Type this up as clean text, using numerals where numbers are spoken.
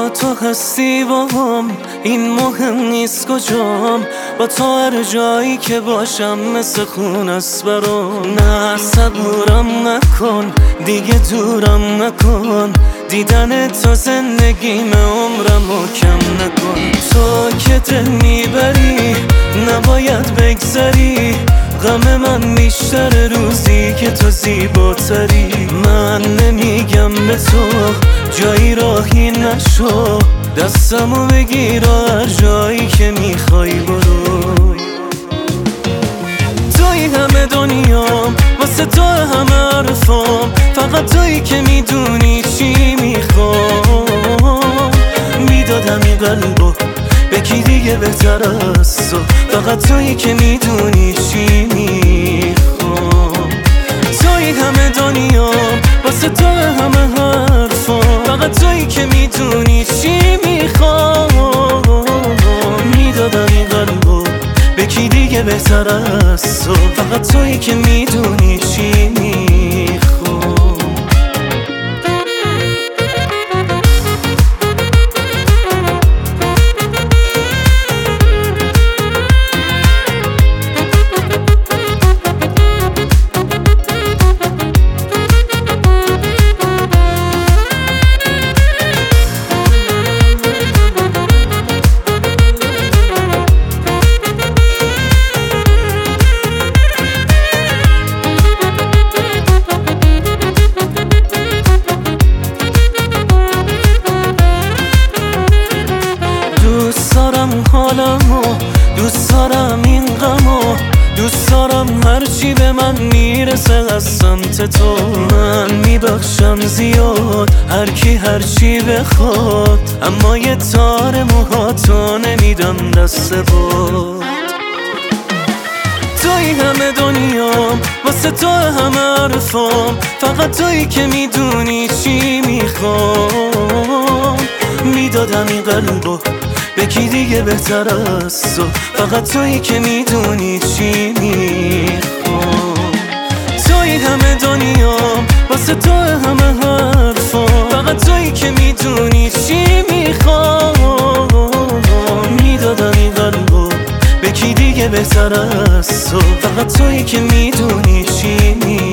با تو هستی باهم، این مهم نیست کجام، با تو هر جایی که باشم مثل خون است برام. نه صبورم نکن دیگه، دورم نکن، دیدن تو زندگیم عمرمو کم نکن. تو که دل میبری نباید بگذری، غم من بیشتر روزی که تو زیباتری. من نمیگم به تو جایی راهی نشو، دستمو بگیر هر جایی که میخوای برو. توی همه دنیام، واسه تو همه حرفام، فقط تویی که میدونی چی میخوام. میدادم این قلبو به کی دیگه بهتر از تو، فقط تویی که میدونی چی میخوام. توی همه دنیام، واسه تو همه حرفام، فقط تویی که میدونی چی میخوام. میدادم این قلبو به کی دیگه بهتر از تو، فقط تویی که میدونی چی میخوام. دوست دارم حالمو، دوست دارم این غمو، دوست دارم هرچی به من میرسه از سمت تو. من میبخشم زیاد هر کی هرچی بخواد، اما یه تار موهاتو نمیدم دست باد. توی همه دنیام، واسه تو همه حرفام، فقط تویی که میدونی چی میخوام. میدادم این قلبو به کی دیگه بهتر از تو، فقط تویی که میدونی چی میخوام. توی همه دنیام، واسه تو همه حرفام، فقط تویی که میدونی چی میخوام. میدادم این قلبو به کی دیگه بهتر از تو، فقط تویی که میدونی چی میخوام.